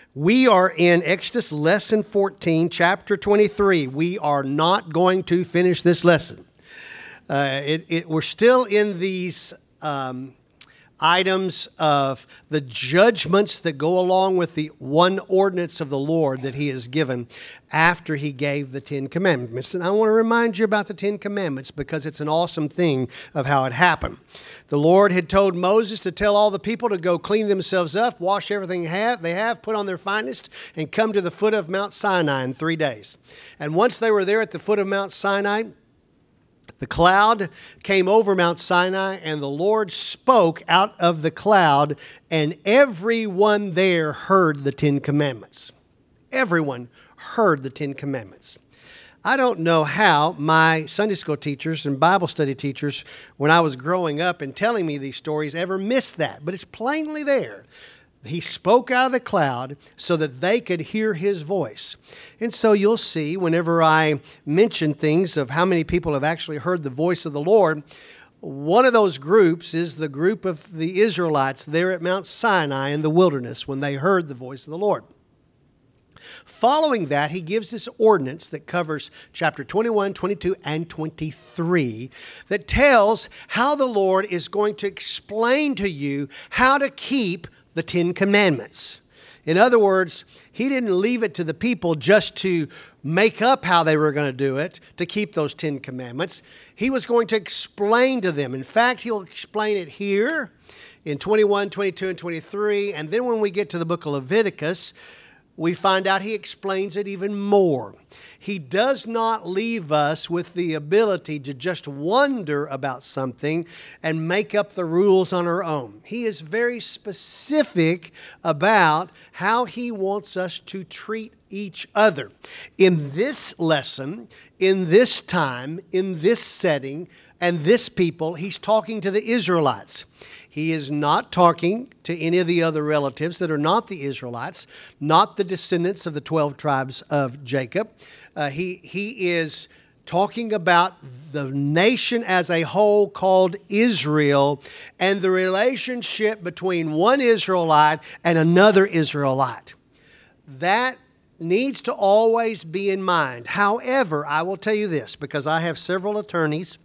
We are in Exodus lesson 14, chapter 23. We are not going to finish this lesson. We're still in these items of the judgments that go along with the one ordinance of the Lord that He has given after He gave the Ten Commandments. And I want to remind you about the Ten Commandments because it's an awesome thing of how it happened. The Lord had told Moses to tell all the people to go clean themselves up, wash everything they have, put on their finest, and come to the foot of Mount Sinai in 3 days. And once they were there at the foot of Mount Sinai, the cloud came over Mount Sinai, and the Lord spoke out of the cloud, and everyone there heard the Ten Commandments. Everyone heard the Ten Commandments. I don't know how my Sunday school teachers and Bible study teachers, when I was growing up and telling me these stories, ever missed that, but it's plainly there. He spoke out of the cloud so that they could hear His voice. And so you'll see whenever I mention things of how many people have actually heard the voice of the Lord, one of those groups is the group of the Israelites there at Mount Sinai in the wilderness when they heard the voice of the Lord. Following that, He gives this ordinance that covers chapter 21, 22, and 23 that tells how the Lord is going to explain to you how to keep the Ten Commandments. In other words, He didn't leave it to the people just to make up how they were going to do it to keep those Ten Commandments. He was going to explain to them. In fact, He'll explain it here in 21, 22, and 23. And then when we get to the book of Leviticus, we find out He explains it even more. He does not leave us with the ability to just wonder about something and make up the rules on our own. He is very specific about how He wants us to treat each other. In this lesson, in this time, in this setting, and this people, He's talking to the Israelites. He is not talking to any of the other relatives that are not the Israelites, not the descendants of the 12 tribes of Jacob. He is talking about the nation as a whole called Israel and the relationship between one Israelite and another Israelite. That needs to always be in mind. However, I will tell you this, because I have several attorneys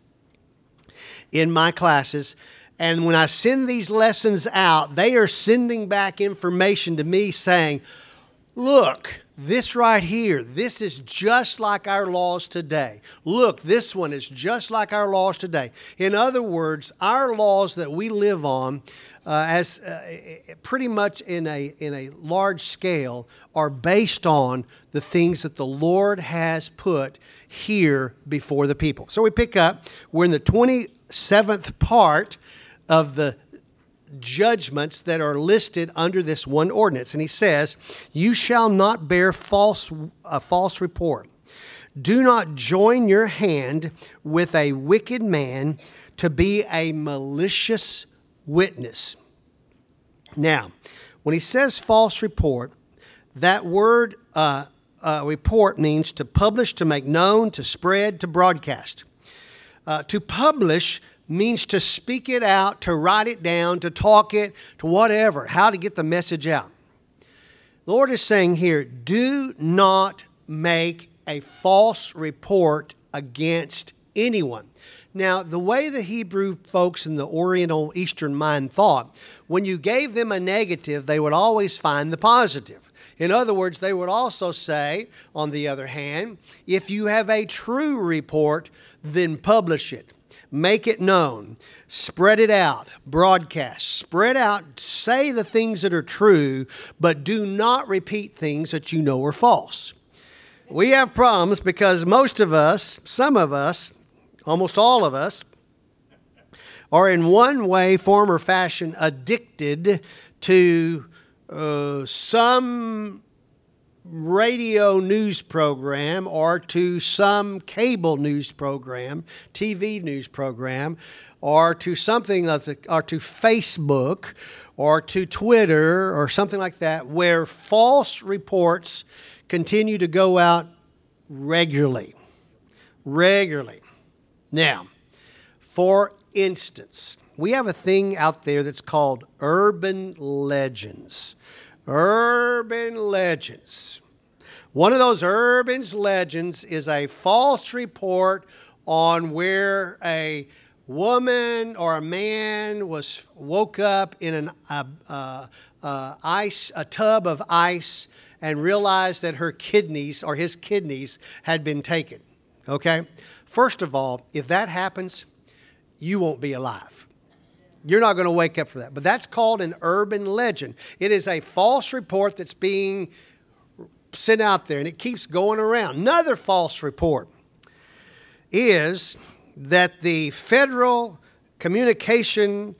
in my classes, and when I send these lessons out, they are sending back information to me saying, look, this right here, this is just like our laws today. Look, this one is just like our laws today. In other words, our laws that we live on pretty much in a large scale are based on the things that the Lord has put here before the people. So we pick up, we're in the 27th part of the judgments that are listed under this one ordinance. And He says, you shall not bear a false report. Do not join your hand with a wicked man to be a malicious witness. Now, when He says false report, that word report means to publish, to make known, to spread, to broadcast. To publish means to speak it out, to write it down, to talk it, to whatever, how to get the message out. The Lord is saying here, do not make a false report against anyone. Now, the way the Hebrew folks in the Oriental Eastern mind thought, when you gave them a negative, they would always find the positive. In other words, they would also say, on the other hand, if you have a true report, then publish it. Make it known. Spread it out. Broadcast. Spread out. Say the things that are true, but do not repeat things that you know are false. We have problems because most of us, some of us, almost all of us, are in one way, form, or fashion addicted to some radio news program or to some cable news program, TV news program, or to something, or to Facebook, or to Twitter, or something like that, where false reports continue to go out regularly. Now, for instance, we have a thing out there that's called urban legends. Urban legends. One of those urban legends is a false report on where a woman or a man woke up in a tub of ice and realized that her kidneys or his kidneys had been taken. Okay? First of all, if that happens, you won't be alive. You're not going to wake up for that. But that's called an urban legend. It is a false report that's being sent out there, and it keeps going around. Another false report is that the Federal Communication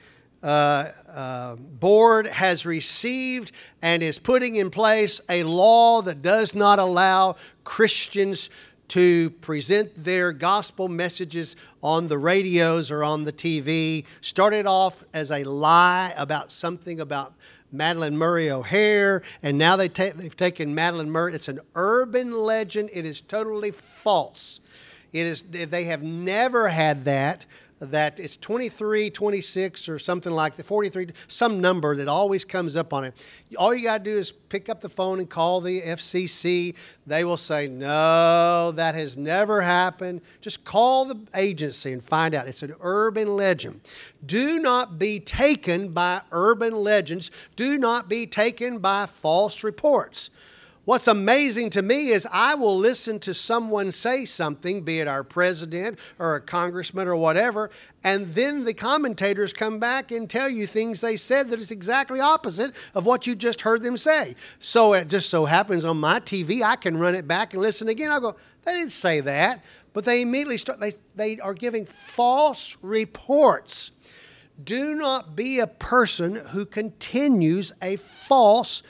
Board has received and is putting in place a law that does not allow Christians to present their gospel messages on the radios or on the TV. Started off as a lie about something about Madalyn Murray O'Hair, and now they've taken Madalyn Murray. It's an urban legend. It is totally false. They have never had that it's 23, 26 or something like that, 43, some number that always comes up on it. All you got to do is pick up the phone and call the FCC. They will say, no, that has never happened. Just call the agency and find out. It's an urban legend. Do not be taken by urban legends. Do not be taken by false reports. What's amazing to me is I will listen to someone say something, be it our president or a congressman or whatever, and then the commentators come back and tell you things they said that is exactly opposite of what you just heard them say. So it just so happens on my TV, I can run it back and listen again. I'll go, they didn't say that. But they immediately start, they are giving false reports. Do not be a person who continues a false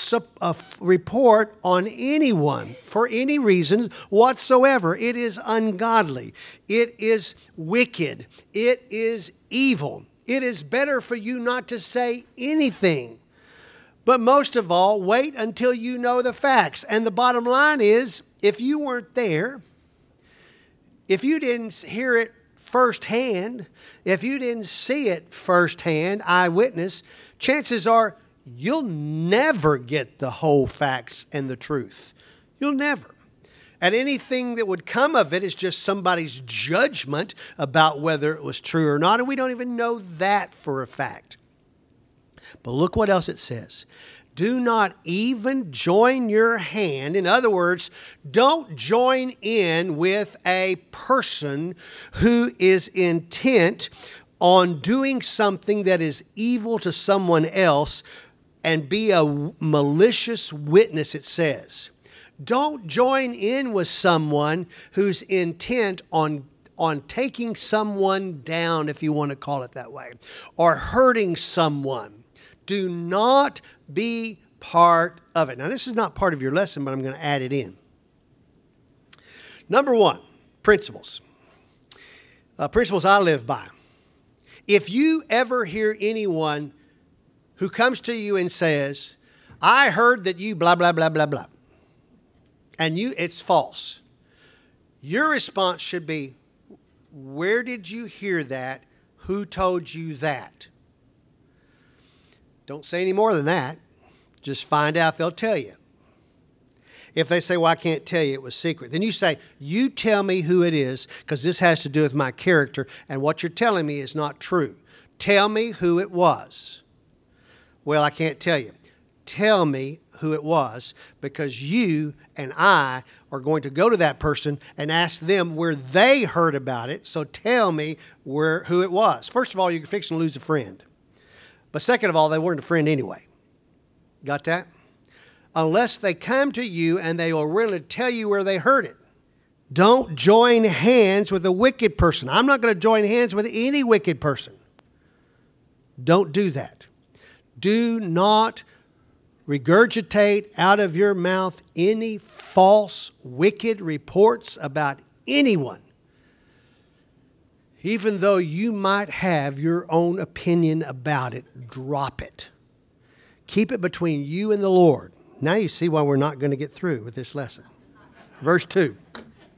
report on anyone for any reason whatsoever. It is ungodly. It is wicked. It is evil. It is better for you not to say anything. But most of all, wait until you know the facts. And the bottom line is, if you weren't there, if you didn't hear it firsthand, if you didn't see it firsthand, eyewitness, chances are you'll never get the whole facts and the truth. You'll never. And anything that would come of it is just somebody's judgment about whether it was true or not, and we don't even know that for a fact. But look what else it says. Do not even join your hand. In other words, don't join in with a person who is intent on doing something that is evil to someone else and be a malicious witness, it says. Don't join in with someone who's intent on taking someone down, if you want to call it that way, or hurting someone. Do not be part of it. Now, this is not part of your lesson, but I'm going to add it in. Number one, principles. Principles I live by. If you ever hear anyone who comes to you and says, I heard that you blah, blah, blah, blah, blah, and it's false, your response should be, where did you hear that? Who told you that? Don't say any more than that. Just find out, they'll tell you. If they say, well, I can't tell you, it was secret, then you say, you tell me who it is, because this has to do with my character, and what you're telling me is not true. Tell me who it was. Well, I can't tell you. Tell me who it was, because you and I are going to go to that person and ask them where they heard about it, so tell me who it was. First of all, you're fixing to lose a friend. But second of all, they weren't a friend anyway. Got that? Unless they come to you and they will really tell you where they heard it. Don't join hands with a wicked person. I'm not going to join hands with any wicked person. Don't do that. Do not regurgitate out of your mouth any false, wicked reports about anyone. Even though you might have your own opinion about it, drop it. Keep it between you and the Lord. Now you see why we're not going to get through with this lesson. Verse 2.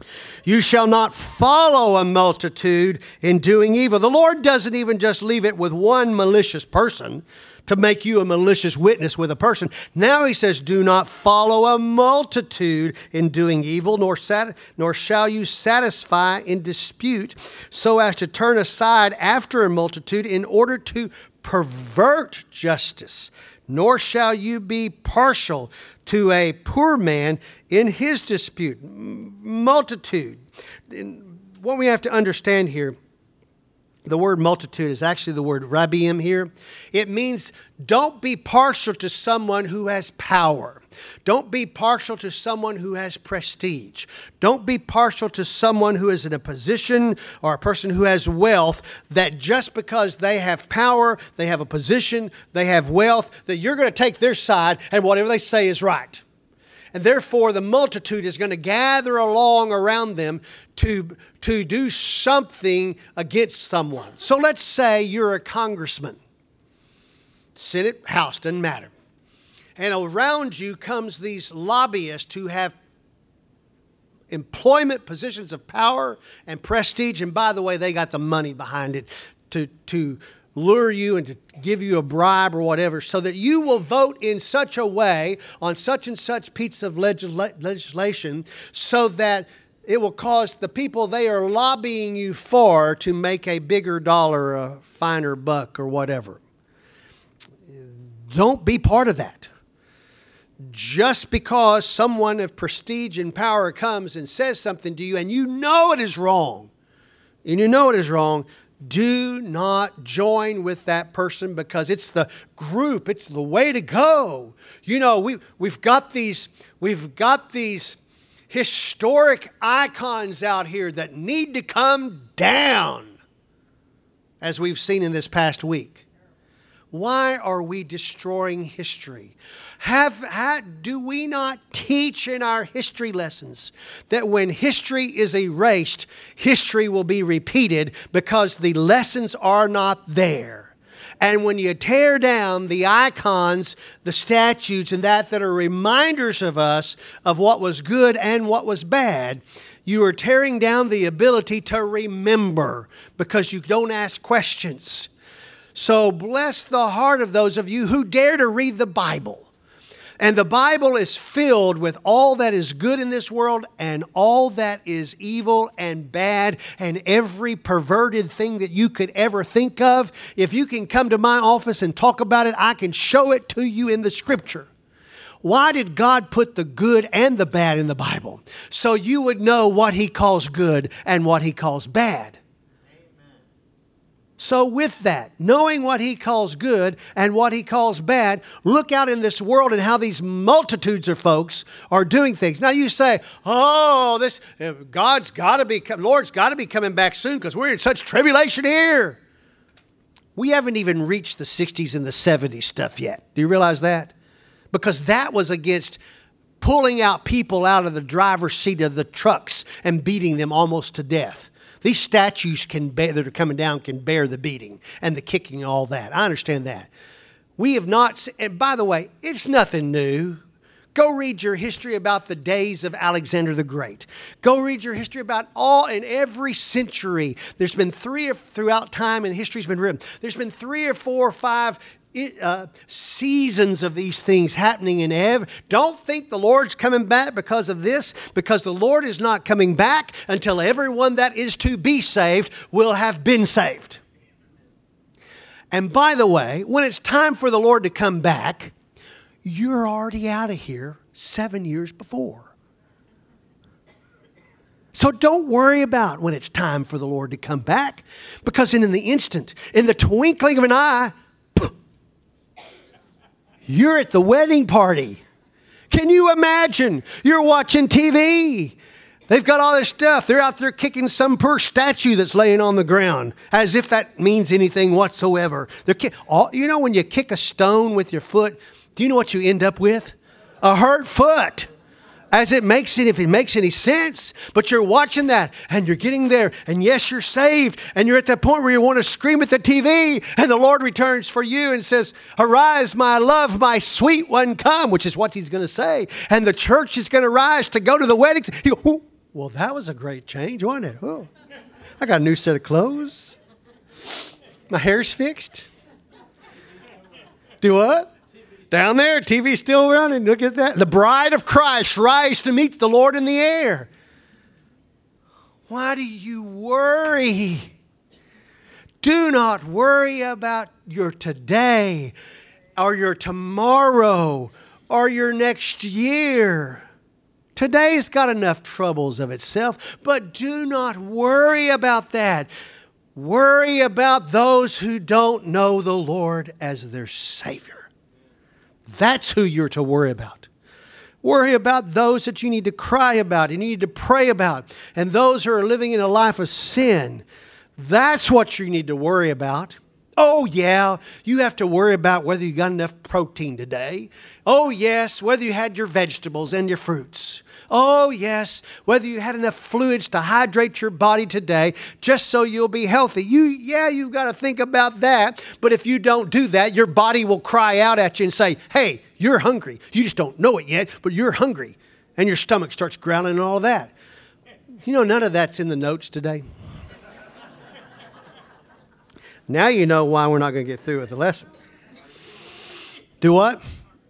You shall not follow a multitude in doing evil. The Lord doesn't even just leave it with one malicious person to make you a malicious witness with a person. Now he says, do not follow a multitude in doing evil, nor shall you satisfy in dispute, so as to turn aside after a multitude in order to pervert justice. Nor shall you be partial to a poor man in his dispute. Multitude. What we have to understand here, the word multitude is actually the word rabbim here. It means don't be partial to someone who has power. Don't be partial to someone who has prestige. Don't be partial to someone who is in a position or a person who has wealth, that just because they have power, they have a position, they have wealth, that you're going to take their side and whatever they say is right. And therefore, the multitude is going to gather along around them to do something against someone. So let's say you're a congressman, Senate, House, doesn't matter. And around you comes these lobbyists who have employment positions of power and prestige. And by the way, they got the money behind it to lure you and to give you a bribe or whatever, so that you will vote in such a way on such and such piece of legislation so that it will cause the people they are lobbying you for to make a bigger dollar, a finer buck or whatever. Don't be part of that. Just because someone of prestige and power comes and says something to you and you know it is wrong, do not join with that person, because it's the group, it's the way to go. You know, we've got these historic icons out here that need to come down, as we've seen in this past week. Why are we destroying history? Do we not teach in our history lessons that when history is erased, history will be repeated because the lessons are not there? And when you tear down the icons, the statues, and that are reminders of us of what was good and what was bad, you are tearing down the ability to remember because you don't ask questions. So bless the heart of those of you who dare to read the Bible. And the Bible is filled with all that is good in this world and all that is evil and bad and every perverted thing that you could ever think of. If you can come to my office and talk about it, I can show it to you in the Scripture. Why did God put the good and the bad in the Bible? So you would know what He calls good and what He calls bad. So with that, knowing what He calls good and what He calls bad, look out in this world and how these multitudes of folks are doing things. Now you say, oh, Lord's got to be coming back soon because we're in such tribulation here. We haven't even reached the 60s and the 70s stuff yet. Do you realize that? Because that was against pulling out people out of the driver's seat of the trucks and beating them almost to death. These statues that are coming down can bear the beating and the kicking and all that. I understand that. We have not, and by the way, it's nothing new. Go read your history about the days of Alexander the Great. Go read your history about in every century. There's been throughout time and history's been written. There's been 3 or 4 or 5 seasons of these things happening in Don't think the Lord's coming back because of this, because the Lord is not coming back until everyone that is to be saved will have been saved. And by the way, when it's time for the Lord to come back, you're already out of here 7 years before. So don't worry about when it's time for the Lord to come back, because in the instant, in the twinkling of an eye, you're at the wedding party. Can you imagine? You're watching TV. They've got all this stuff. They're out there kicking some poor statue that's laying on the ground, as if that means anything whatsoever. You know, when you kick a stone with your foot, do you know what you end up with? A hurt foot. If it makes any sense. But you're watching that and you're getting there. And yes, you're saved. And you're at that point where you want to scream at the TV. And the Lord returns for you and says, arise, my love, my sweet one, come. Which is what He's going to say. And the church is going to rise to go to the weddings. You go, Well, that was a great change, wasn't it? Oh, I got a new set of clothes. My hair's fixed. Do what? Down there, TV's still running. Look at that. The bride of Christ rise to meet the Lord in the air. Why do you worry? Do not worry about your today or your tomorrow or your next year. Today's got enough troubles of itself, but do not worry about that. Worry about those who don't know the Lord as their Savior. That's who you're to worry about. Worry about those that you need to cry about, you need to pray about, and those who are living in a life of sin. That's what you need to worry about. Oh, yeah, you have to worry about whether you got enough protein today. Oh, yes, whether you had your vegetables and your fruits. Oh, yes, whether you had enough fluids to hydrate your body today just so you'll be healthy. You've got to think about that. But if you don't do that, your body will cry out at you and say, hey, you're hungry. You just don't know it yet, but you're hungry. And your stomach starts growling and all that. You know, none of that's in the notes today. Now you know why we're not going to get through with the lesson. Do what?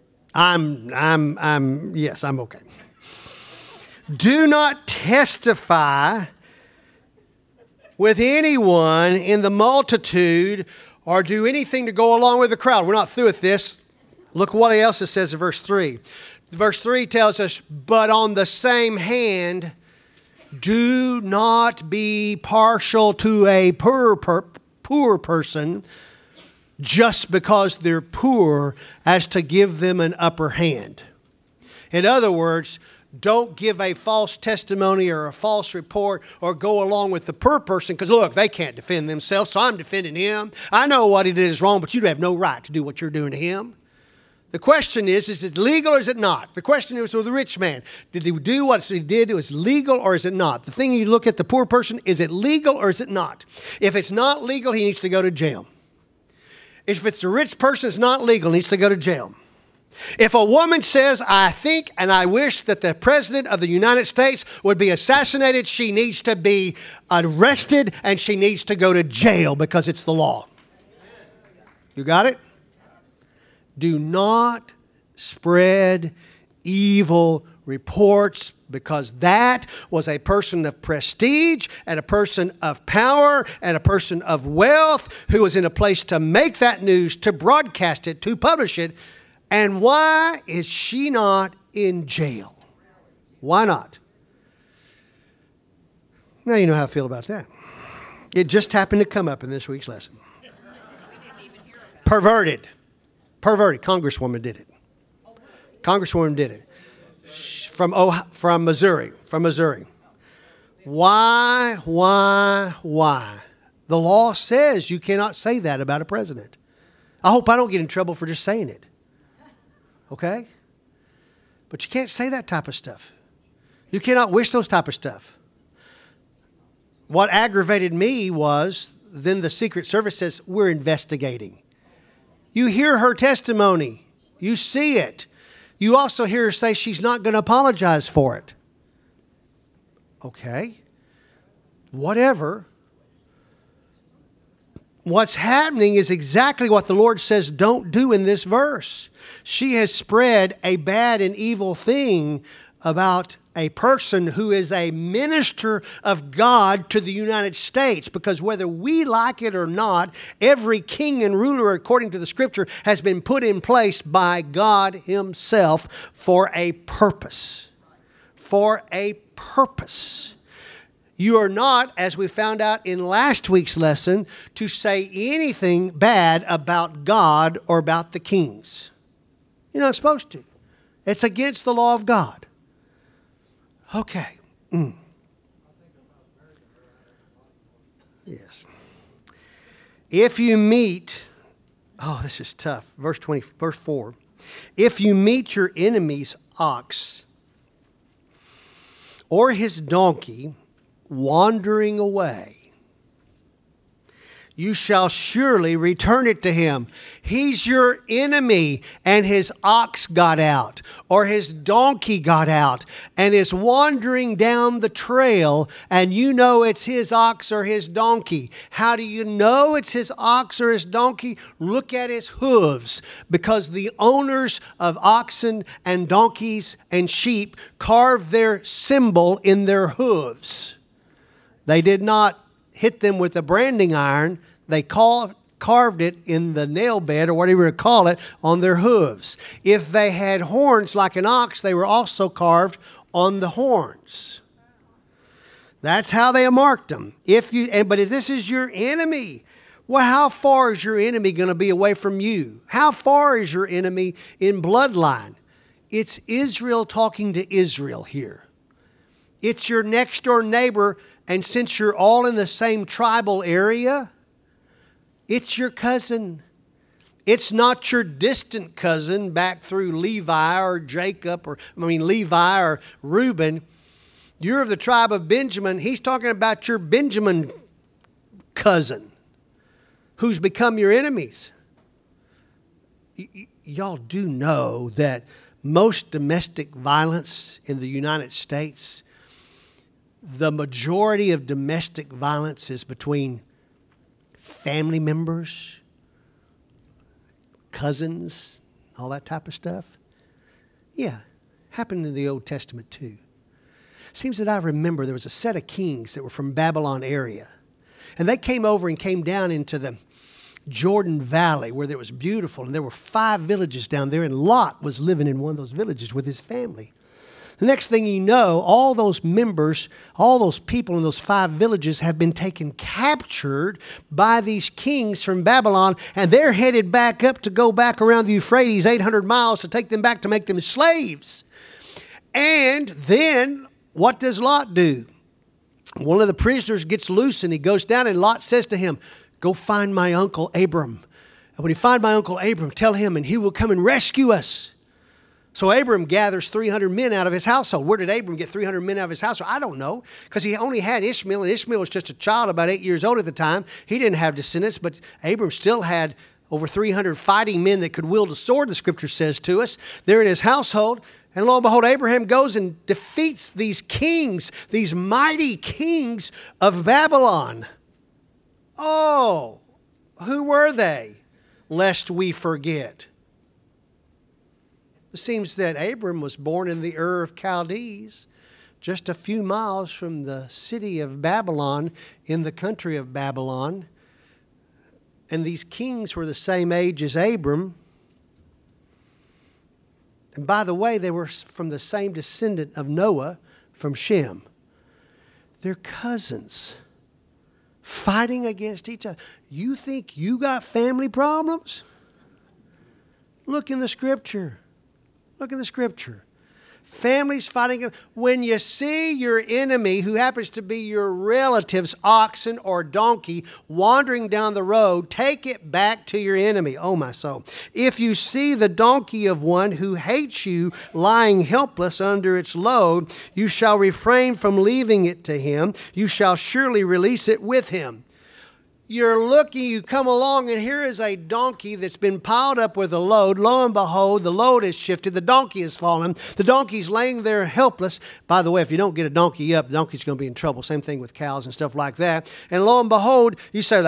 Yes, I'm okay. Do not testify with anyone in the multitude or do anything to go along with the crowd. We're not through with this. Look what else it says in verse 3. Verse 3 tells us, but on the same hand, do not be partial to a poor person just because they're poor as to give them an upper hand. In other words, don't give a false testimony or a false report or go along with the poor person because, look, they can't defend themselves, so I'm defending him. I know what he did is wrong, but you have no right to do what you're doing to him. The question is it legal or is it not? The question is with the rich man. Did he do what he did? It was legal or is it not? The thing you look at the poor person, is it legal or is it not? If it's not legal, he needs to go to jail. If it's a rich person, it's not legal, he needs to go to jail. If a woman says, I think and I wish that the President of the United States would be assassinated, she needs to be arrested and she needs to go to jail because it's the law. You got it? Do not spread evil reports because that was a person of prestige and a person of power and a person of wealth who was in a place to make that news, to broadcast it, to publish it. And why is she not in jail? Why not? Now you know how I feel about that. It just happened to come up in this week's lesson. Perverted. Congresswoman did it. Congresswoman did it. From Missouri. Why? The law says you cannot say that about a president. I hope I don't get in trouble for just saying it. Okay? But you can't say that type of stuff. You cannot wish those type of stuff. What aggravated me was then the Secret Service says, we're investigating. You hear her testimony. You see it. You also hear her say she's not going to apologize for it. Okay. Whatever. What's happening is exactly what the Lord says don't do in this verse. She has spread a bad and evil thing about a person who is a minister of God to the United States. Because whether we like it or not, every king and ruler, according to the Scripture, has been put in place by God Himself for a purpose. For a purpose. You are not, as we found out in last week's lesson, to say anything bad about God or about the kings. You're not supposed to. It's against the law of God. Okay. Yes. If you meet, this is tough. Verse 4. If you meet your enemy's ox or his donkey wandering away, you shall surely return it to him. He's your enemy, and his ox got out, or his donkey got out, and is wandering down the trail, and you know it's his ox or his donkey. How do you know it's his ox or his donkey? Look at his hooves, because the owners of oxen and donkeys and sheep carved their symbol in their hooves. They did not hit them with a branding iron. They carved it in the nail bed, or whatever you call it, on their hooves. If they had horns like an ox, they were also carved on the horns. That's how they marked them. But if this is your enemy, well, how far is your enemy going to be away from you? How far is your enemy in bloodline? It's Israel talking to Israel here. It's your next door neighbor. And since you're all in the same tribal area, it's your cousin. It's not your distant cousin back through Levi or Jacob, Levi or Reuben. You're of the tribe of Benjamin. He's talking about your Benjamin cousin who's become your enemies. Y'all do know that most domestic violence in the United States, the majority of domestic violence is between family members, cousins, all that type of stuff. Yeah, happened in the Old Testament too. Seems that I remember there was a set of kings that were from Babylon area. And they came over and came down into the Jordan Valley where it was beautiful. And there were 5 villages down there. And Lot was living in one of those villages with his family. The next thing you know, all those members, all those people in those 5 villages have been captured by these kings from Babylon, and they're headed back up to go back around the Euphrates 800 miles to take them back to make them slaves. And then what does Lot do? One of the prisoners gets loose, and he goes down, and Lot says to him, "Go find my uncle Abram. And when you find my uncle Abram, tell him, and he will come and rescue us." So Abram gathers 300 men out of his household. Where did Abram get 300 men out of his household? I don't know, because he only had Ishmael, and Ishmael was just a child about 8 years old at the time. He didn't have descendants, but Abram still had over 300 fighting men that could wield a sword, the scripture says to us. They're in his household, and lo and behold, Abraham goes and defeats these kings, these mighty kings of Babylon. Oh, who were they? Lest we forget. It seems that Abram was born in the Ur of Chaldees, just a few miles from the city of Babylon, in the country of Babylon. And these kings were the same age as Abram. And by the way, they were from the same descendant of Noah, from Shem. They're cousins, fighting against each other. You think you got family problems? Look in the scripture. Look at the scripture. Families fighting. When you see your enemy, who happens to be your relative's oxen or donkey, wandering down the road, take it back to your enemy. Oh, my soul. If you see the donkey of one who hates you lying helpless under its load, you shall refrain from leaving it to him. You shall surely release it with him. You're looking, you come along, and here is a donkey that's been piled up with a load. Lo and behold, the load has shifted. The donkey has fallen. The donkey's laying there helpless. By the way, if you don't get a donkey up, the donkey's going to be in trouble. Same thing with cows and stuff like that. And lo and behold, you say,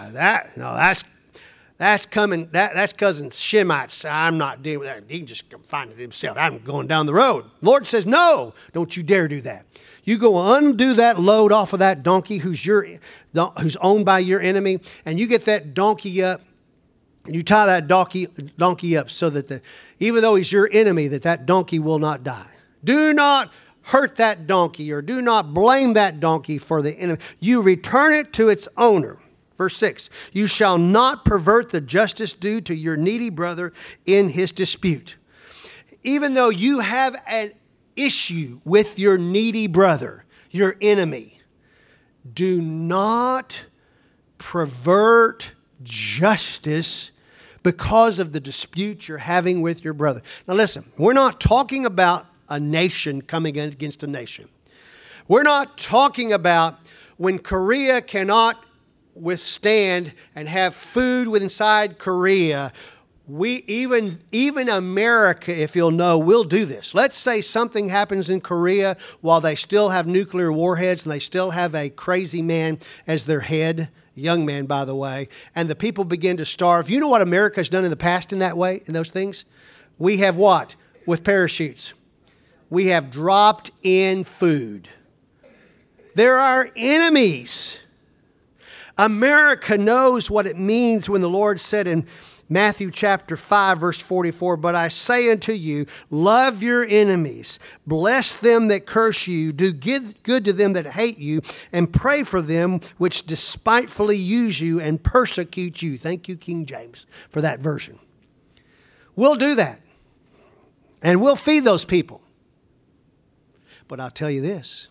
that's coming. That's cousin Shemites. I'm not dealing with that. He can just come find it himself. I'm going down the road. The Lord says, no, don't you dare do that. You go undo that load off of that donkey who's owned by your enemy, and you get that donkey up, and you tie that donkey up so that even though he's your enemy, that donkey will not die. Do not hurt that donkey, or do not blame that donkey for the enemy. You return it to its owner. Verse 6, you shall not pervert the justice due to your needy brother in his dispute. Even though you have an issue with your needy brother, your enemy, do not pervert justice because of the dispute you're having with your brother. Now listen, we're not talking about a nation coming against a nation. We're not talking about when Korea cannot withstand and have food inside Korea, we even America, if you'll know, will do this. Let's say something happens in Korea while they still have nuclear warheads and they still have a crazy man as their head, young man, by the way, and the people begin to starve. You know what America has done in the past in that way, in those things? We have what? With parachutes. We have dropped in food. They're our enemies. America knows what it means when the Lord said in Matthew chapter 5, verse 44, "But I say unto you, love your enemies, bless them that curse you, do good to them that hate you, and pray for them which despitefully use you and persecute you." Thank you, King James, for that version. We'll do that. And we'll feed those people. But I'll tell you this.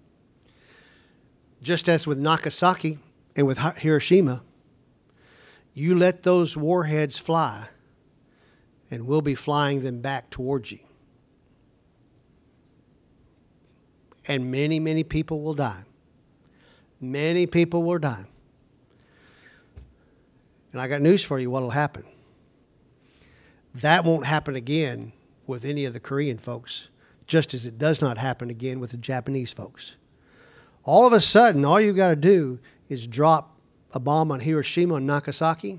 Just as with Nagasaki and with Hiroshima, you let those warheads fly, and we'll be flying them back towards you. And many, many people will die. Many people will die. And I got news for you what will happen. That won't happen again with any of the Korean folks, just as it does not happen again with the Japanese folks. All of a sudden, all you got to do is drop a bomb on Hiroshima and Nagasaki,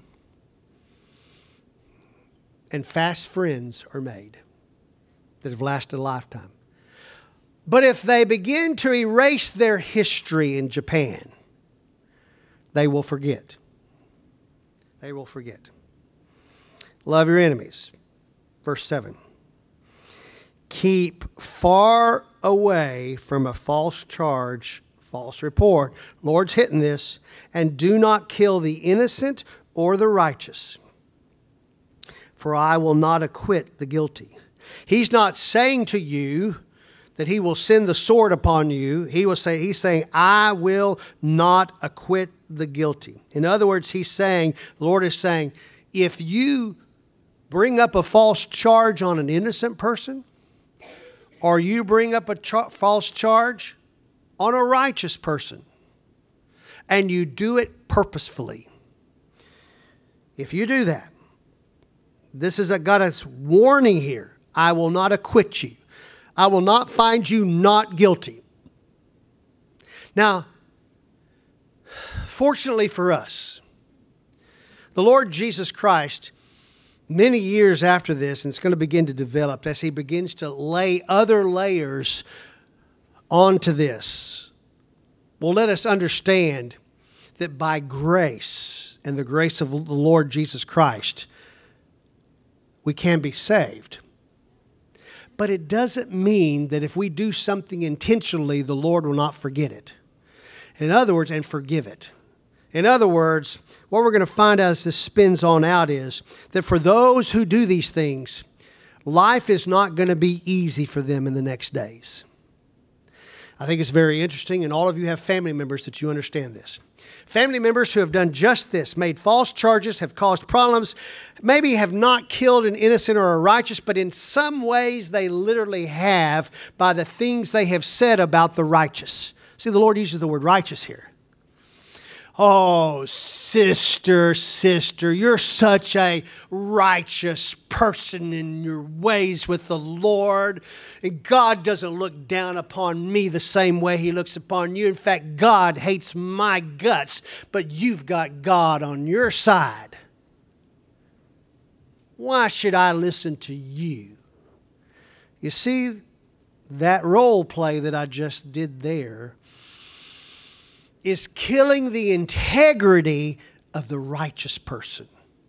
and fast friends are made that have lasted a lifetime. But if they begin to erase their history in Japan, they will forget. They will forget. Love your enemies. Verse 7. Keep far away from a false charge, false report. Lord's hitting this. And do not kill the innocent or the righteous, for I will not acquit the guilty. He's not saying to you that he will send the sword upon you. He's saying, I will not acquit the guilty. In other words, the Lord is saying, if you bring up a false charge on an innocent person, or you bring up a false charge on a righteous person, and you do it purposefully, if you do that, this is God's warning here. I will not acquit you. I will not find you not guilty. Now, fortunately for us, the Lord Jesus Christ, many years after this, and it's going to begin to develop as he begins to lay other layers onto this, will let us understand that by grace and the grace of the Lord Jesus Christ, we can be saved. But it doesn't mean that if we do something intentionally, the Lord will not forget it. In other words, and forgive it. In other words, what we're going to find out as this spins on out is that for those who do these things, life is not going to be easy for them in the next days. I think it's very interesting, and all of you have family members that you understand this. Family members who have done just this, made false charges, have caused problems, maybe have not killed an innocent or a righteous, but in some ways they literally have by the things they have said about the righteous. See, the Lord uses the word righteous here. Oh, sister, you're such a righteous person in your ways with the Lord. And God doesn't look down upon me the same way he looks upon you. In fact, God hates my guts, but you've got God on your side. Why should I listen to you? You see, that role play that I just did there is killing the integrity of the righteous person.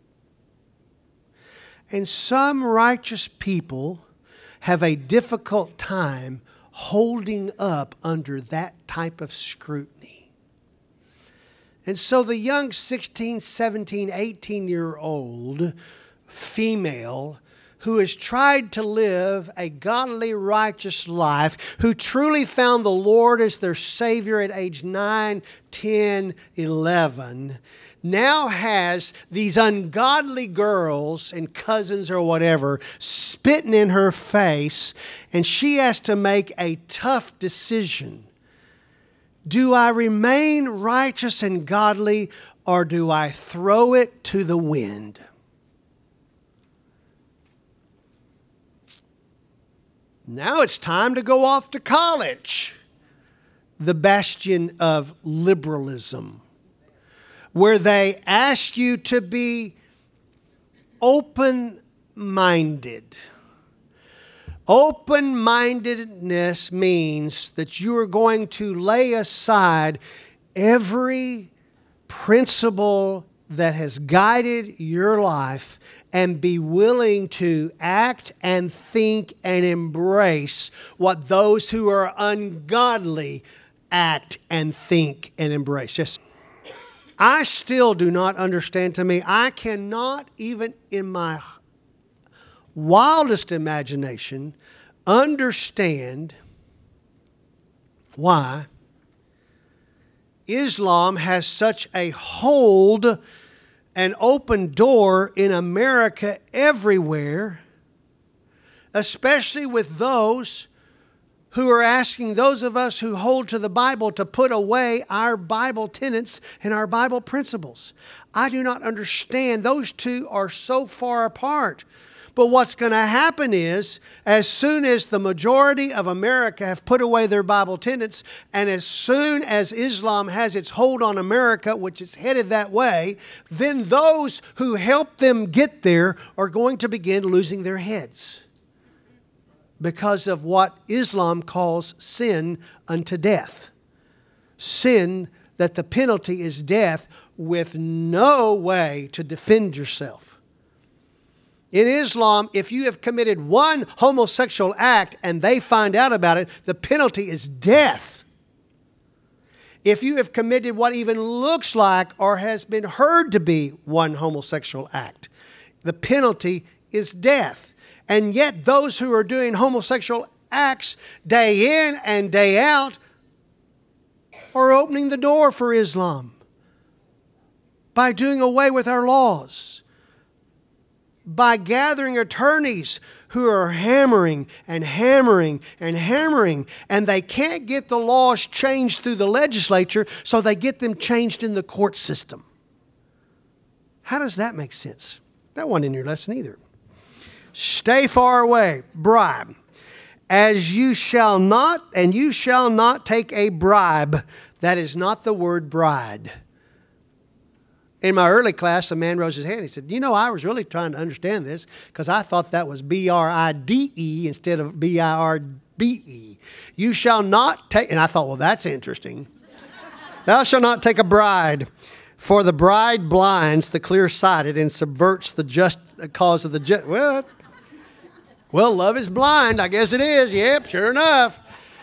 And some righteous people have a difficult time holding up under that type of scrutiny. And so the young 16, 17, 18-year-old female who has tried to live a godly, righteous life, who truly found the Lord as their Savior at age 9, 10, 11, now has these ungodly girls and cousins or whatever spitting in her face, and she has to make a tough decision. Do I remain righteous and godly, or do I throw it to the wind? Now it's time to go off to college, the bastion of liberalism, where they ask you to be open-minded. Open-mindedness means that you are going to lay aside every principle that has guided your life and be willing to act and think and embrace what those who are ungodly act and think and embrace. Yes. I still do not understand. To me, I cannot even in my wildest imagination understand why Islam has such a hold and open door in America everywhere, especially with those who are asking those of us who hold to the Bible to put away our Bible tenets and our Bible principles. I do not understand. Those two are so far apart. But what's going to happen is, as soon as the majority of America have put away their Bible tenets, and as soon as Islam has its hold on America, which is headed that way, then those who help them get there are going to begin losing their heads because of what Islam calls sin unto death. Sin that the penalty is death with no way to defend yourself. In Islam, if you have committed one homosexual act and they find out about it, the penalty is death. If you have committed what even looks like or has been heard to be one homosexual act, the penalty is death. And yet those who are doing homosexual acts day in and day out are opening the door for Islam by doing away with our laws, by gathering attorneys who are hammering and hammering and hammering, and they can't get the laws changed through the legislature, so they get them changed in the court system. How does that make sense? That wasn't in your lesson either. Stay far away. Bribe. As you shall not, and you shall not take a bribe. That is not the word bride. In my early class, a man rose his hand. He said, you know, I was really trying to understand this because I thought that was B-R-I-D-E instead of B-I-R-B-E. You shall not take, and I thought, well, that's interesting. Thou shalt not take a bride, for the bride blinds the clear-sighted and subverts the just cause of the just. Well, love is blind. I guess it is. Yep, sure enough.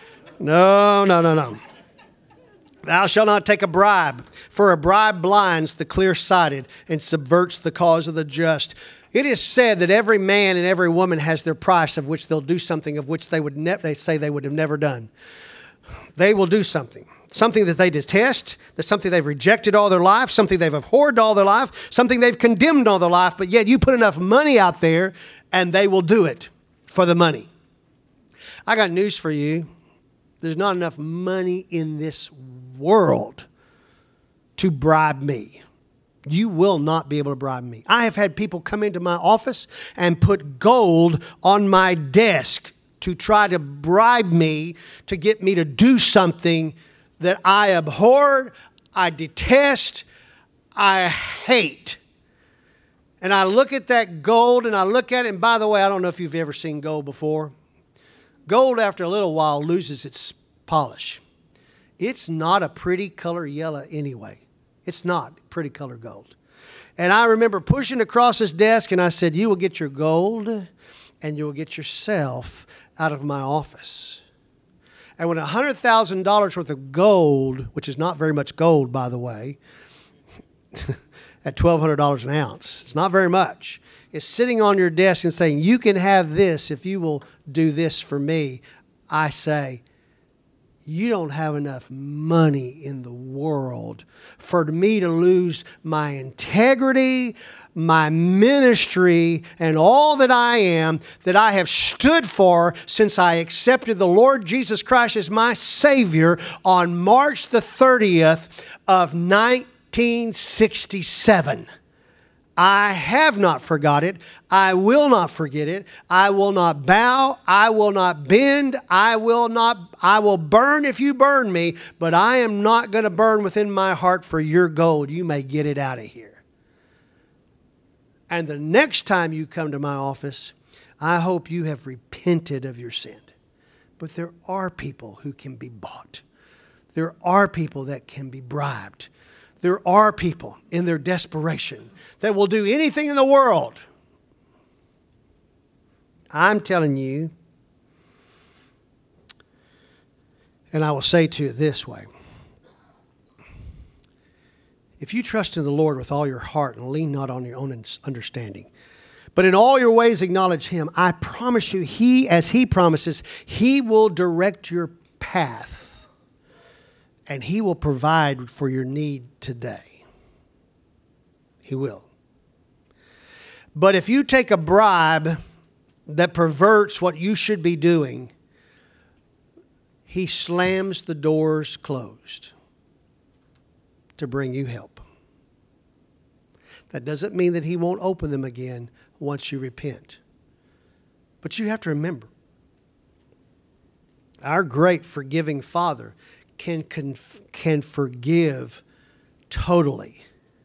No. Thou shalt not take a bribe, for a bribe blinds the clear-sighted and subverts the cause of the just. It is said that every man and every woman has their price of which they'll do something of which they say they would have never done. They will do something that they detest, that's something they've rejected all their life, something they've abhorred all their life, something they've condemned all their life, but yet you put enough money out there and they will do it for the money. I got news for you. There's not enough money in this world to bribe me. You will not be able to bribe me. I have had people come into my office and put gold on my desk to try to bribe me to get me to do something that I abhor, I detest, I hate. And I look at that gold and I look at it, and by the way, I don't know if you've ever seen gold before. Gold, after a little while, loses its polish. It's not a pretty color yellow anyway. It's not pretty color gold. And I remember pushing across his desk and I said, you will get your gold and you will get yourself out of my office. And when $100,000 worth of gold, which is not very much gold, by the way, at $1,200 an ounce, it's not very much, is sitting on your desk and saying, you can have this if you will do this for me, I say, you don't have enough money in the world for me to lose my integrity, my ministry and all that I am, that I have stood for since I accepted the Lord Jesus Christ as my Savior on March the 30th of 1967. I have not forgot it. I will not forget it. I will not bow. I will not bend. I will burn if you burn me, but I am not going to burn within my heart for your gold. You may get it out of here. And the next time you come to my office, I hope you have repented of your sin. But there are people who can be bought. There are people that can be bribed. There are people in their desperation that will do anything in the world. I'm telling you, and I will say to you this way. If you trust in the Lord with all your heart and lean not on your own understanding, but in all your ways acknowledge Him, I promise you, as He promises, He will direct your path. And He will provide for your need today. He will. But if you take a bribe that perverts what you should be doing, He slams the doors closed to bring you help. That doesn't mean that He won't open them again once you repent. But you have to remember, our great forgiving Father can forgive totally.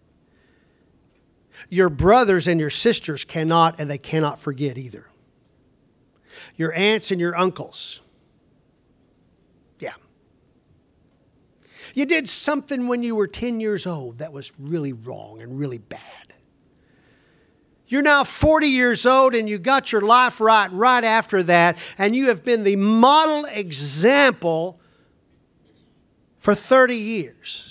Your brothers and your sisters cannot, and they cannot forget either. Your aunts and your uncles. Yeah. You did something when you were 10 years old that was really wrong and really bad. You're now 40 years old and you got your life right after that, and you have been the model example for 30 years.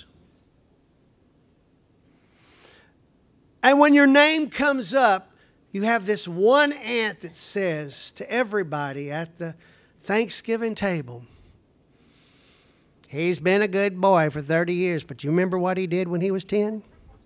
And when your name comes up, you have this one aunt that says to everybody at the Thanksgiving table, he's been a good boy for 30 years, but you remember what he did when he was 10?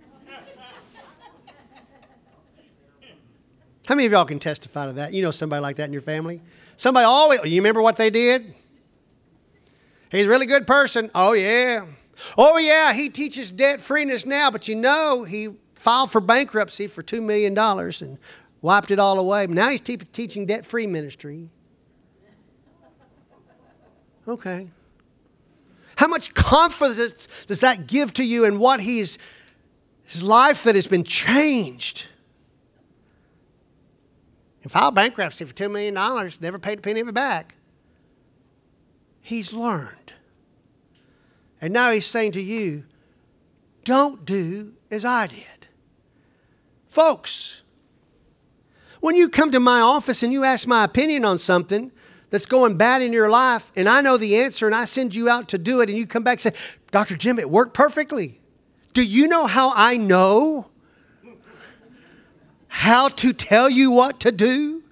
How many of y'all can testify to that? You know somebody like that in your family? Somebody always, you remember what they did? He's a really good person. Oh, yeah. Oh, yeah, he teaches debt-freeness now, but you know he filed for bankruptcy for $2 million and wiped it all away. Now he's teaching debt-free ministry. Okay. How much confidence does that give to you in what his life that has been changed? He filed bankruptcy for $2 million, never paid a penny of it back. He's learned. And now he's saying to you, don't do as I did. Folks, when you come to my office and you ask my opinion on something that's going bad in your life, and I know the answer and I send you out to do it, and you come back and say, Dr. Jim, it worked perfectly. Do you know how I know how to tell you what to do?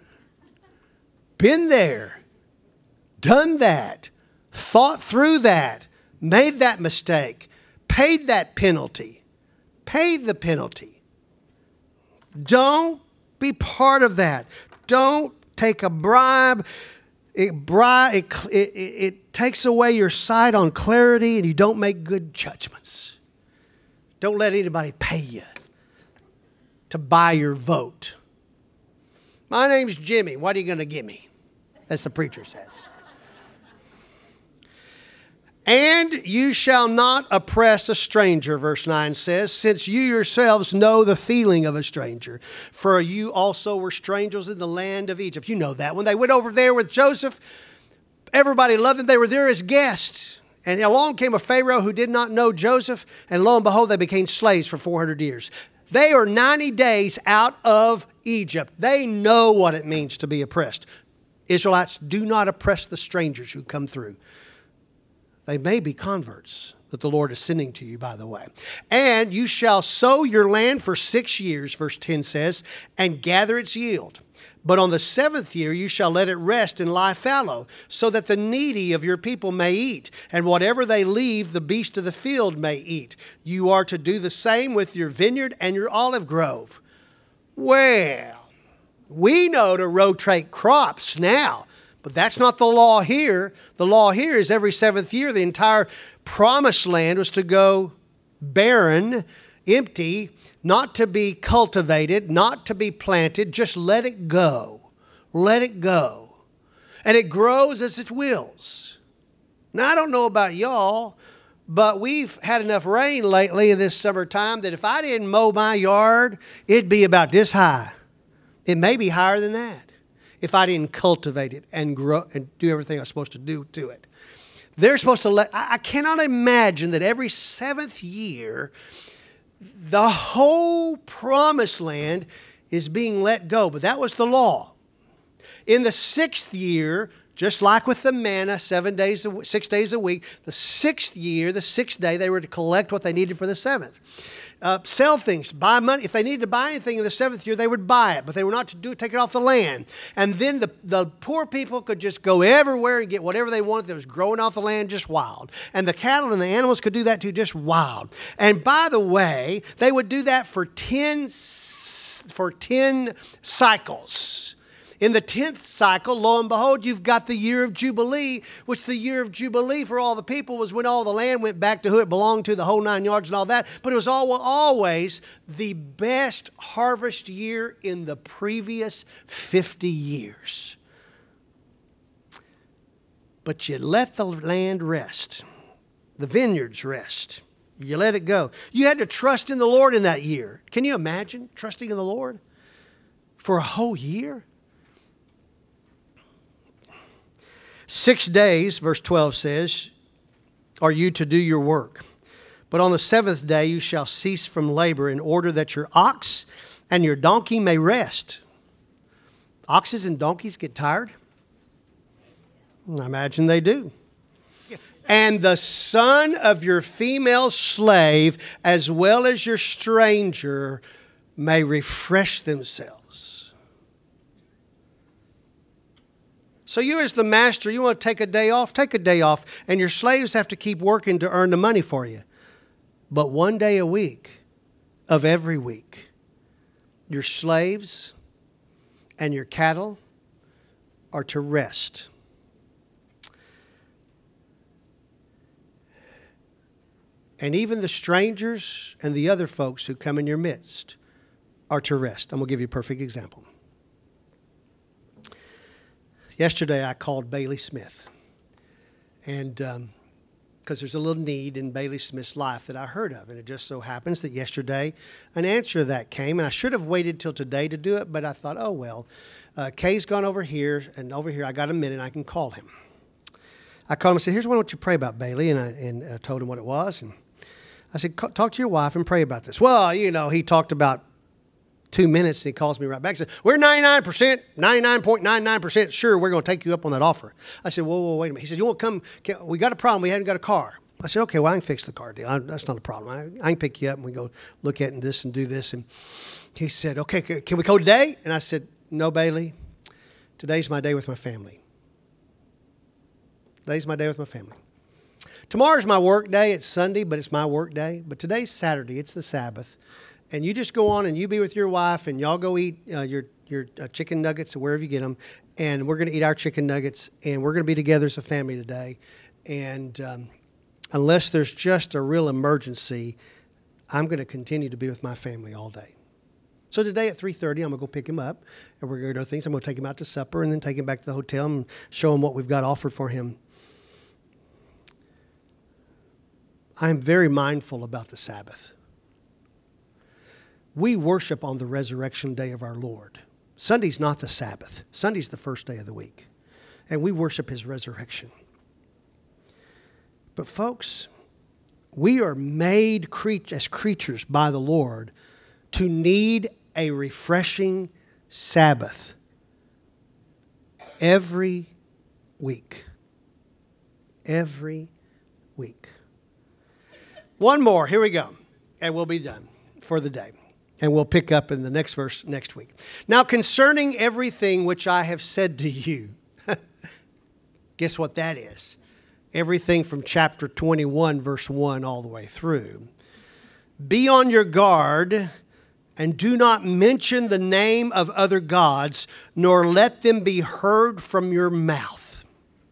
Been there, done that, thought through that, made that mistake, paid that penalty, paid the penalty. Don't be part of that. Don't take a bribe. It takes away your sight on clarity, and you don't make good judgments. Don't let anybody pay you to buy your vote. My name's Jimmy. What are you going to give me? As the preacher says. And you shall not oppress a stranger, verse 9 says, since you yourselves know the feeling of a stranger. For you also were strangers in the land of Egypt. You know that. When they went over there with Joseph, everybody loved them. They were there as guests. And along came a Pharaoh who did not know Joseph. And lo and behold, they became slaves for 400 years. They are 90 days out of Egypt. They know what it means to be oppressed. Israelites, do not oppress the strangers who come through. They may be converts that the Lord is sending to you, by the way. And you shall sow your land for 6 years, verse 10 says, and gather its yield. But on the seventh year you shall let it rest and lie fallow, so that the needy of your people may eat, and whatever they leave the beast of the field may eat. You are to do the same with your vineyard and your olive grove. Well, we know to rotate crops now, but that's not the law here. The law here is every seventh year the entire promised land was to go barren, empty, not to be cultivated, not to be planted. Just let it go. Let it go. And it grows as it wills. Now, I don't know about y'all, but we've had enough rain lately in this summertime that if I didn't mow my yard, it'd be about this high. It may be higher than that if I didn't cultivate it and grow and do everything I was supposed to do to it. They're supposed to I cannot imagine that every seventh year the whole promised land is being let go. But that was the law. In the sixth year, just like with the manna, 6 days a week, the sixth year, the sixth day, they were to collect what they needed for the seventh. Sell things, buy money. If they needed to buy anything in the seventh year, they would buy it, but they were not to take it off the land. And then the poor people could just go everywhere and get whatever they wanted that was growing off the land just wild. And the cattle and the animals could do that too, just wild. And by the way, they would do that for 10 cycles. In the 10th cycle, lo and behold, you've got the year of Jubilee, which the year of Jubilee for all the people was when all the land went back to who it belonged to, the whole 9 yards and all that. But it was always the best harvest year in the previous 50 years. But you let the land rest. The vineyards rest. You let it go. You had to trust in the Lord in that year. Can you imagine trusting in the Lord for a whole year? 6 days, verse 12 says, are you to do your work. But on the seventh day you shall cease from labor in order that your ox and your donkey may rest. Oxes and donkeys get tired? I imagine they do. And the son of your female slave, as well as your stranger, may refresh themselves. So you as the master, you want to take a day off? Take a day off. And your slaves have to keep working to earn the money for you. But 1 day a week of every week, your slaves and your cattle are to rest. And even the strangers and the other folks who come in your midst are to rest. I'm going to give you a perfect example. Yesterday I called Bailey Smith, and because there's a little need in Bailey Smith's life that I heard of, and it just so happens that yesterday an answer to that came, and I should have waited till today to do it, but I thought, oh well, Kay's gone over here, and over here I got a minute, I can call him. I called him and said, here's what I want you to pray about, Bailey, and I told him what it was, and I said, talk to your wife and pray about this. Well, you know, he talked about 2 minutes, and he calls me right back and says, we're 99.99% sure we're going to take you up on that offer. I said, whoa, wait a minute. He said, you want to come? We got a problem. We haven't got a car. I said, okay, well, I can fix the car deal. That's not a problem. I can pick you up, and we go look at this and do this. And he said, okay, can we go today? And I said, no, Bailey, today's my day with my family. Today's my day with my family. Tomorrow's my work day. It's Sunday, but it's my work day. But today's Saturday. It's the Sabbath. And you just go on and you be with your wife and y'all go eat your chicken nuggets or wherever you get them. And we're going to eat our chicken nuggets and we're going to be together as a family today. And unless there's just a real emergency, I'm going to continue to be with my family all day. So today at 3:30, I'm going to go pick him up and we're going to do things. I'm going to take him out to supper and then take him back to the hotel and show him what we've got offered for him. I'm very mindful about the Sabbath. We worship on the resurrection day of our Lord. Sunday's not the Sabbath. Sunday's the first day of the week. And we worship His resurrection. But folks, we are made as creatures by the Lord to need a refreshing Sabbath every week. Every week. One more. Here we go. And we'll be done for the day. And we'll pick up in the next verse next week. Now, concerning everything which I have said to you, guess what that is? Everything from chapter 21, verse 1 all the way through. Be on your guard, and do not mention the name of other gods, nor let them be heard from your mouth.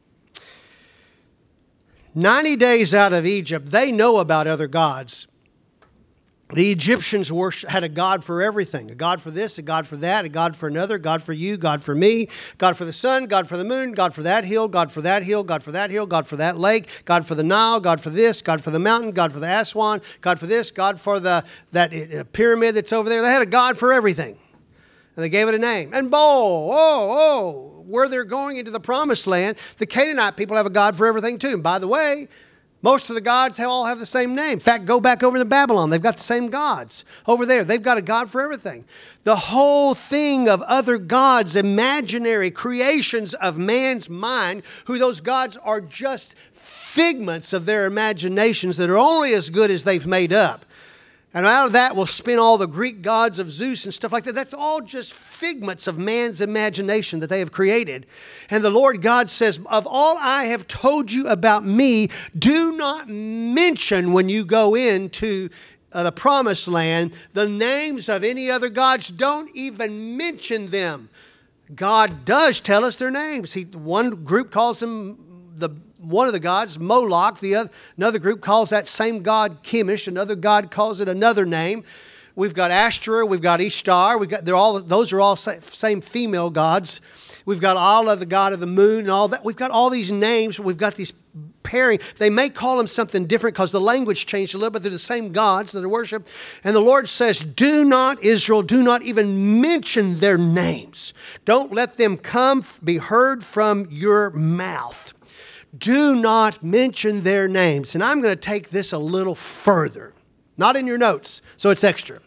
90 days out of Egypt, they know about other gods. The Egyptians had a god for everything. A god for this, a god for that, a god for another, God for you, God for me, God for the sun, God for the moon, God for that hill, God for that hill, God for that hill, God for that lake, God for the Nile, God for this, God for the mountain, God for the Aswan, God for this, God for that pyramid that's over there. They had a god for everything. And they gave it a name. And where they're going into the promised land, the Canaanite people have a god for everything too. And by the way, most of the gods all have the same name. In fact, go back over to Babylon. They've got the same gods. Over there, they've got a god for everything. The whole thing of other gods, imaginary creations of man's mind, who those gods are just figments of their imaginations that are only as good as they've made up. And out of that will spin all the Greek gods of Zeus and stuff like that. That's all just figments of man's imagination that they have created. And the Lord God says, of all I have told you about me, do not mention when you go into the promised land the names of any other gods. Don't even mention them. God does tell us their names. One group calls them one of the gods, Moloch. Another group calls that same god Chemosh. Another god calls it another name. We've got Ashtoreth. We've got Ishtar. Those are all same female gods. We've got Allah, the god of the moon, and all that. We've got all these names. We've got these pairing. They may call them something different because the language changed a little, but they're the same gods that are worshipped. And the Lord says, do not, Israel, do not even mention their names. Don't let them be heard from your mouth. Do not mention their names. And I'm going to take this a little further. Not in your notes, so it's extra.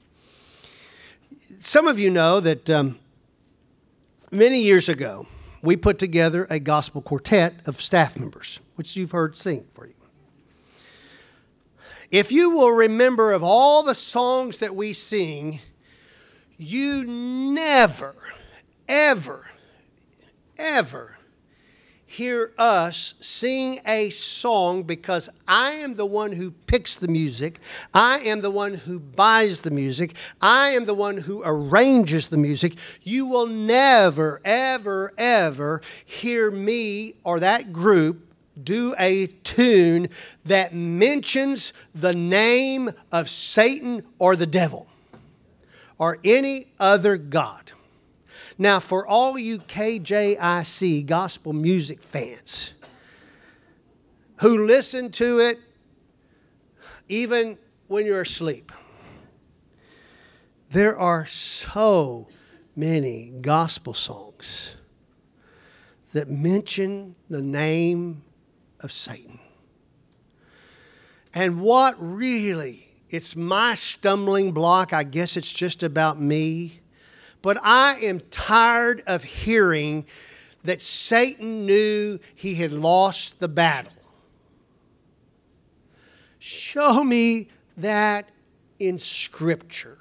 Some of you know that many years ago, we put together a gospel quartet of staff members, which you've heard sing for you. If you will remember of all the songs that we sing, you never, ever, ever hear us sing a song because I am the one who picks the music. I am the one who buys the music. I am the one who arranges the music. You will never, ever, ever hear me or that group do a tune that mentions the name of Satan or the devil or any other god. Now, for all you KJIC gospel music fans who listen to it even when you're asleep, there are so many gospel songs that mention the name of Satan. And what really, it's my stumbling block. I guess it's just about me. But I am tired of hearing that Satan knew he had lost the battle. Show me that in Scripture.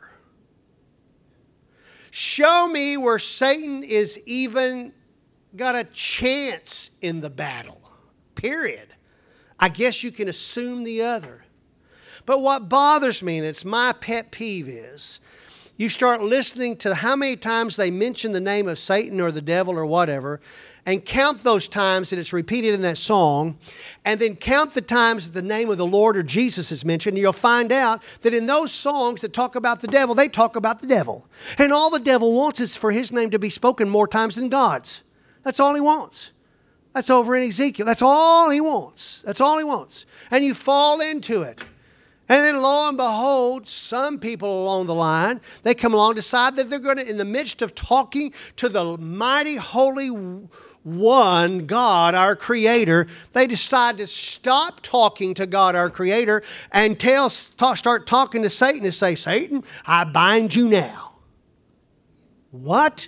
Show me where Satan is even got a chance in the battle. Period. I guess you can assume the other. But what bothers me, and it's my pet peeve, is you start listening to how many times they mention the name of Satan or the devil or whatever, and count those times that it's repeated in that song, and then count the times that the name of the Lord or Jesus is mentioned, and you'll find out that in those songs that talk about the devil, they talk about the devil. And all the devil wants is for his name to be spoken more times than God's. That's all he wants. That's over in Ezekiel. That's all he wants. That's all he wants. And you fall into it. And then lo and behold, some people along the line, they come along, decide that they're going to, in the midst of talking to the mighty, holy one, God, our Creator, they decide to stop talking to God, our Creator, and start talking to Satan and say, Satan, I bind you now. What?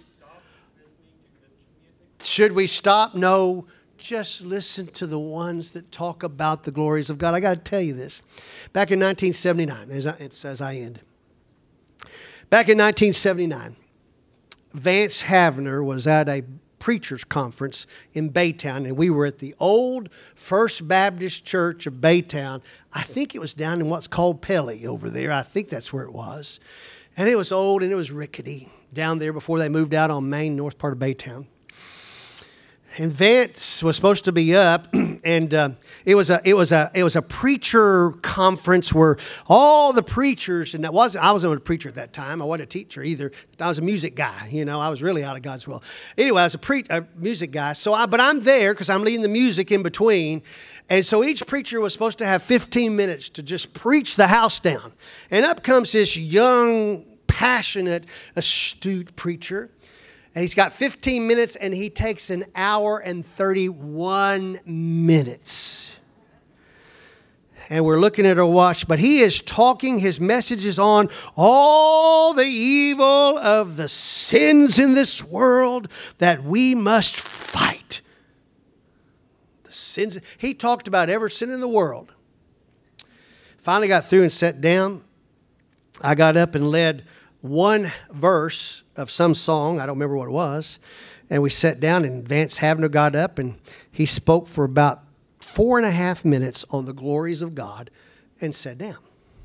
Should we stop? No. Just listen to the ones that talk about the glories of God. I got to tell you this. Back in 1979, as I end, Back in 1979, Vance Havner was at a preachers conference in Baytown, and we were at the old First Baptist Church of Baytown. I think it was down in what's called Pelly over there. I think that's where it was. And it was old and it was rickety down there before they moved out on Main, north part of Baytown. And Vance was supposed to be up, and it was a preacher conference where all the preachers, and I wasn't a preacher at that time. I wasn't a teacher either. I was a music guy. I was really out of God's will. Anyway, I was a music guy. But I'm there because I'm leading the music in between. And so each preacher was supposed to have 15 minutes to just preach the house down. And up comes this young, passionate, astute preacher. And he's got 15 minutes, and he takes an hour and 31 minutes. And we're looking at our watch, but he is talking, his message is on all the evil of the sins in this world that we must fight. The sins. He talked about every sin in the world. Finally got through and sat down. I got up and led one verse of some song. I don't remember what it was. And we sat down, and Vance Havner got up, and he spoke for about 4.5 minutes on the glories of God and sat down.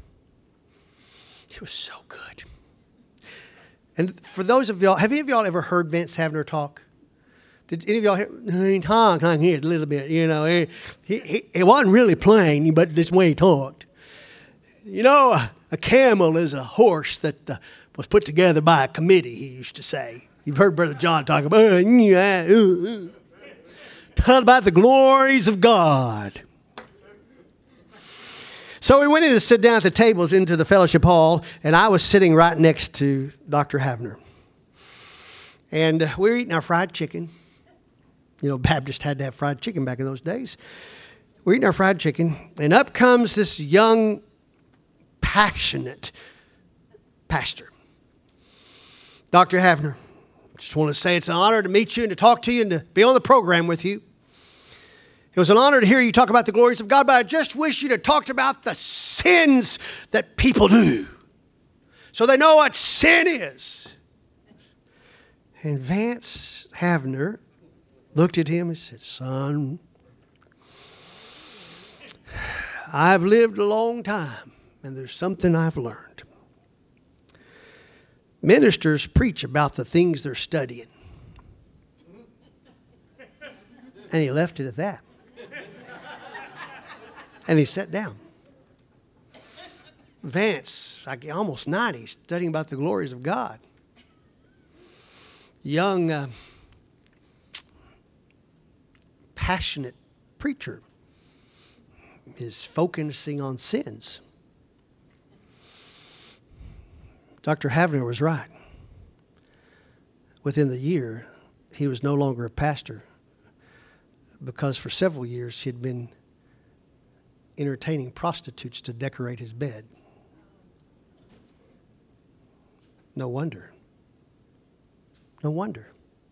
It was so good. And for those of y'all, have any of y'all ever heard Vance Havner talk? Did any of y'all hear? He talked like he a little bit, He wasn't really plain, but this way he talked. A camel is a horse that was put together by a committee, he used to say. You've heard Brother John talk about, talk about the glories of God. So we went in to sit down at the tables into the fellowship hall, and I was sitting right next to Dr. Havner. And we were eating our fried chicken. Baptists had to have fried chicken back in those days. We're eating our fried chicken, and up comes this young, passionate pastor. Dr. Havner, just want to say it's an honor to meet you and to talk to you and to be on the program with you. It was an honor to hear you talk about the glories of God, but I just wish you'd have talked about the sins that people do so they know what sin is. And Vance Havner looked at him and said, "Son, I've lived a long time, and there's something I've learned. Ministers preach about the things they're studying." And he left it at that. And he sat down. Vance, almost 90, studying about the glories of God. Young, passionate preacher is focusing on sins. Dr. Havner was right. Within the year, he was no longer a pastor because for several years he had been entertaining prostitutes to decorate his bed. No wonder. No wonder.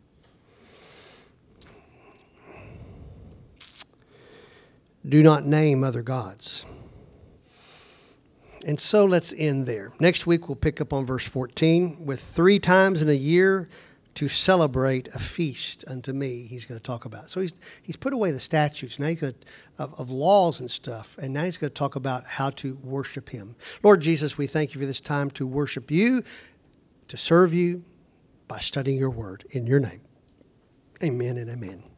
Do not name other gods. And so let's end there. Next week we'll pick up on verse 14. With 3 times in a year to celebrate a feast unto me, he's going to talk about. So he's put away the statutes now of laws and stuff, and now he's going to talk about how to worship him. Lord Jesus, we thank you for this time to worship you, to serve you by studying your word. In your name, amen and amen.